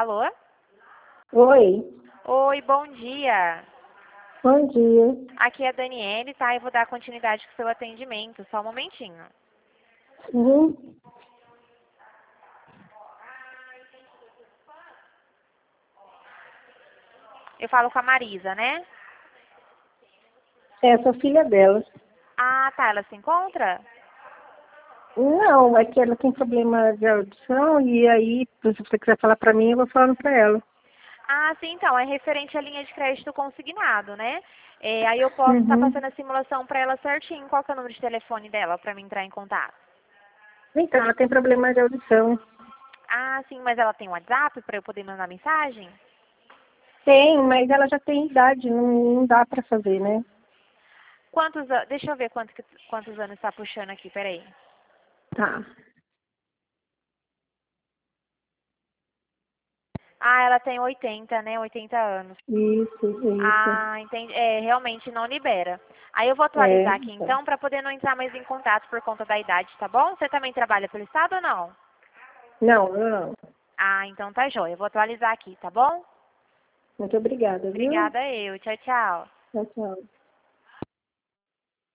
Alô? Oi, Oi, bom dia. bom dia. Aqui é a Daniele, tá? Eu vou dar continuidade com o seu atendimento. Só um momentinho. Uhum. Eu falo com a Marisa, né? É, sou filha dela. Ah, tá. Ela se encontra? Não, é que ela tem problema de audição e aí, se você quiser falar pra mim, eu vou falando pra ela. Ah, sim, então. É referente à linha de crédito consignado, né? Aí eu posso estar Uhum. passando a simulação para ela certinho. Qual que é o número de telefone dela para mim entrar em contato? Então, ela tem problema de audição. Ah, sim, mas ela tem WhatsApp para eu poder mandar mensagem? Tem, mas ela já tem idade, não dá pra fazer, né? Deixa eu ver quantos anos está puxando aqui, peraí. Tá. Ah, ela tem 80, né? 80 anos. Isso. Ah, entendi. Realmente não libera. Aí eu vou É. atualizar aqui então para poder não entrar mais em contato por conta da idade, tá bom? Você também trabalha pelo estado ou não? Não. Ah, então tá jóia. Eu vou atualizar aqui, tá bom? Muito obrigada, viu? Obrigada eu. Tchau, tchau. Tchau.